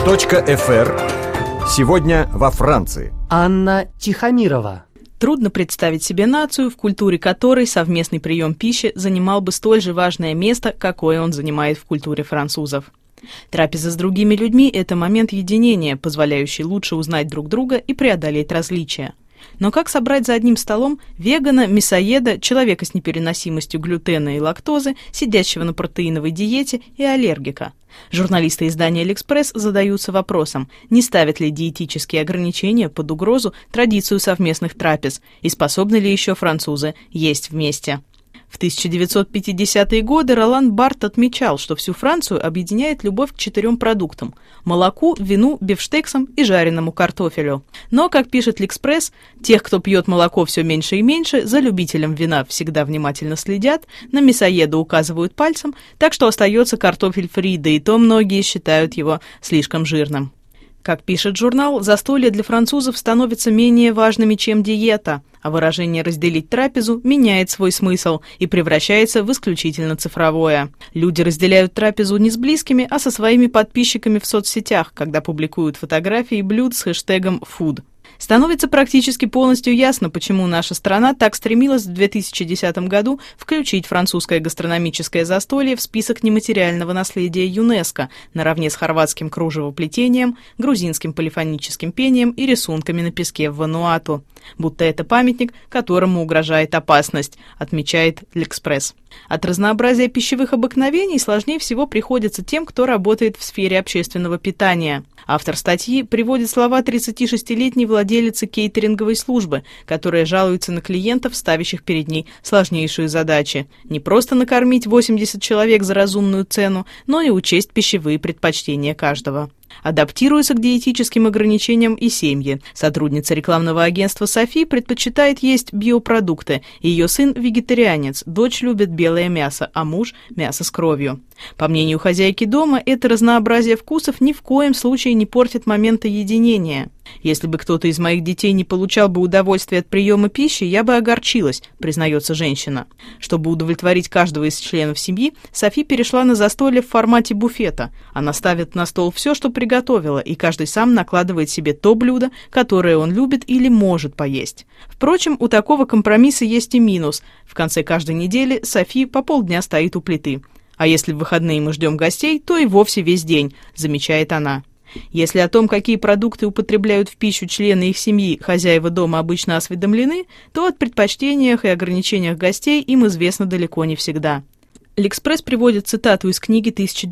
.fr. Сегодня во Франции. Анна Тихомирова. Трудно представить себе нацию, в культуре которой совместный прием пищи занимал бы столь же важное место, какое он занимает в культуре французов. Трапеза с другими людьми – это момент единения, позволяющий лучше узнать друг друга и преодолеть различия. Но как собрать за одним столом вегана, мясоеда, человека с непереносимостью глютена и лактозы, сидящего на протеиновой диете и аллергика? Журналисты издания «L'Express» задаются вопросом, не ставят ли диетические ограничения под угрозу традицию совместных трапез и способны ли еще французы есть вместе. В 1950-е годы Ролан Барт отмечал, что всю Францию объединяет любовь к 4 продуктам – молоку, вину, бифштексам и жареному картофелю. Но, как пишет «L'Express», тех, кто пьет молоко все меньше и меньше, за любителем вина всегда внимательно следят, на мясоеда указывают пальцем, так что остается картофель фри, да и то многие считают его слишком жирным. Как пишет журнал, застолья для французов становятся менее важными, чем диета, а выражение «разделить трапезу» меняет свой смысл и превращается в исключительно цифровое. Люди разделяют трапезу не с близкими, а со своими подписчиками в соцсетях, когда публикуют фотографии блюд с хэштегом «food». Становится практически полностью ясно, почему наша страна так стремилась в 2010 году включить французское гастрономическое застолье в список нематериального наследия ЮНЕСКО наравне с хорватским кружевоплетением, грузинским полифоническим пением и рисунками на песке в Вануату. Будто это памятник, которому угрожает опасность, отмечает L'Express. От разнообразия пищевых обыкновений сложнее всего приходится тем, кто работает в сфере общественного питания. Автор статьи приводит слова 36-летней владелицы кейтеринговой службы, которая жалуется на клиентов, ставящих перед ней сложнейшие задачи. Не просто накормить 80 человек за разумную цену, но и учесть пищевые предпочтения каждого. Адаптируются к диетическим ограничениям и семьи. Сотрудница рекламного агентства «Софи» предпочитает есть биопродукты. Ее сын – вегетарианец, дочь любит белое мясо, а муж – мясо с кровью. По мнению хозяйки дома, это разнообразие вкусов ни в коем случае не портит момента единения. «Если бы кто-то из моих детей не получал бы удовольствия от приема пищи, я бы огорчилась», признается женщина. Чтобы удовлетворить каждого из членов семьи, Софи перешла на застолье в формате буфета. Она ставит на стол все, что приготовила, и каждый сам накладывает себе то блюдо, которое он любит или может поесть. Впрочем, у такого компромисса есть и минус. В конце каждой недели Софи по полдня стоит у плиты. «А если в выходные мы ждем гостей, то и вовсе весь день», замечает она. Если о том, какие продукты употребляют в пищу члены их семьи, хозяева дома обычно осведомлены, то о предпочтениях и ограничениях гостей им известно далеко не всегда. L'Express приводит цитату из книги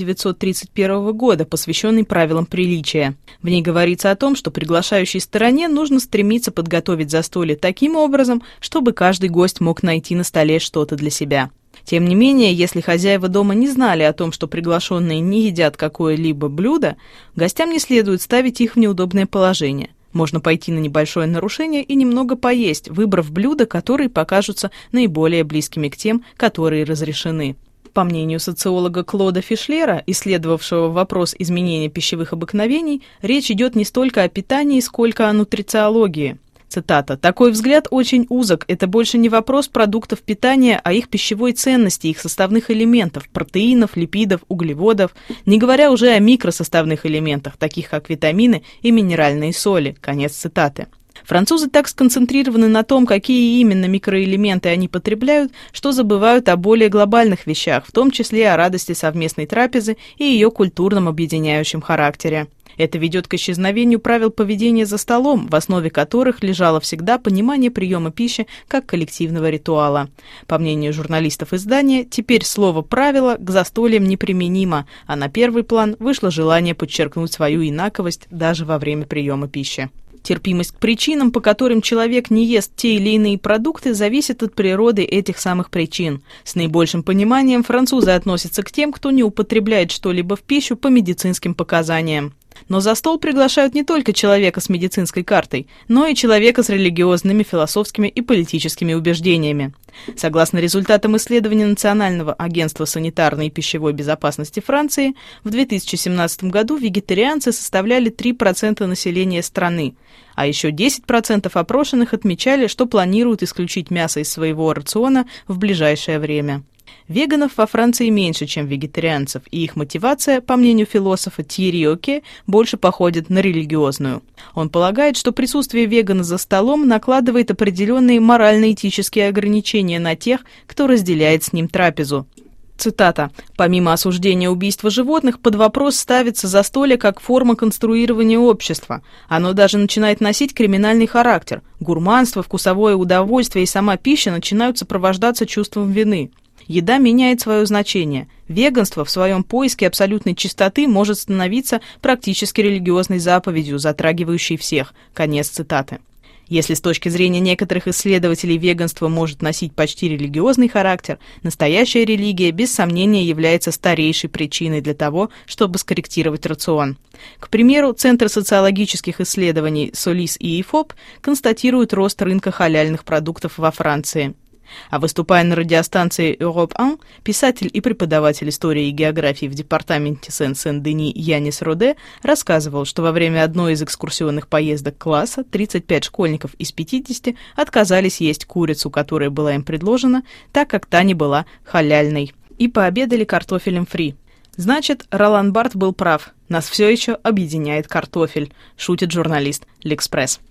1931 года, посвященной правилам приличия. В ней говорится о том, что приглашающей стороне нужно стремиться подготовить застолье таким образом, чтобы каждый гость мог найти на столе что-то для себя. Тем не менее, если хозяева дома не знали о том, что приглашенные не едят какое-либо блюдо, гостям не следует ставить их в неудобное положение. Можно пойти на небольшое нарушение и немного поесть, выбрав блюда, которые покажутся наиболее близкими к тем, которые разрешены. По мнению социолога Клода Фишлера, исследовавшего вопрос изменения пищевых обыкновений, речь идет не столько о питании, сколько о нутрициологии. Цитата. «Такой взгляд очень узок. Это больше не вопрос продуктов питания, а их пищевой ценности, их составных элементов, протеинов, липидов, углеводов, не говоря уже о микросоставных элементах, таких как витамины и минеральные соли». Конец цитаты. Французы так сконцентрированы на том, какие именно микроэлементы они потребляют, что забывают о более глобальных вещах, в том числе о радости совместной трапезы и ее культурном объединяющем характере. Это ведет к исчезновению правил поведения за столом, в основе которых лежало всегда понимание приема пищи как коллективного ритуала. По мнению журналистов издания, теперь слово «правило» к застольям неприменимо, а на первый план вышло желание подчеркнуть свою инаковость даже во время приема пищи. Терпимость к причинам, по которым человек не ест те или иные продукты, зависит от природы этих самых причин. С наибольшим пониманием французы относятся к тем, кто не употребляет что-либо в пищу по медицинским показаниям. Но за стол приглашают не только человека с медицинской картой, но и человека с религиозными, философскими и политическими убеждениями. Согласно результатам исследования Национального агентства санитарной и пищевой безопасности Франции, в 2017 году вегетарианцы составляли 3% населения страны, а еще 10% опрошенных отмечали, что планируют исключить мясо из своего рациона в ближайшее время. Веганов во Франции меньше, чем вегетарианцев, и их мотивация, по мнению философа Тьерри Оке, больше походит на религиозную. Он полагает, что присутствие вегана за столом накладывает определенные морально-этические ограничения на тех, кто разделяет с ним трапезу. Цитата. «Помимо осуждения убийства животных, под вопрос ставится застолье как форма конструирования общества. Оно даже начинает носить криминальный характер. Гурманство, вкусовое удовольствие и сама пища начинают сопровождаться чувством вины. Еда меняет свое значение. Веганство в своем поиске абсолютной чистоты может становиться практически религиозной заповедью, затрагивающей всех». Конец цитаты. Если с точки зрения некоторых исследователей веганство может носить почти религиозный характер, настоящая религия без сомнения является старейшей причиной для того, чтобы скорректировать рацион. К примеру, Центр социологических исследований Солис и ИФОП констатируют рост рынка халяльных продуктов во Франции. А выступая на радиостанции Europe 1, писатель и преподаватель истории и географии в департаменте Сен-Сен-Дени Янис Роде рассказывал, что во время одной из экскурсионных поездок класса 35 школьников из 50 отказались есть курицу, которая была им предложена, так как та не была халяльной, и пообедали картофелем фри. Значит, Ролан Барт был прав. Нас все еще объединяет картофель, шутит журналист L'Express.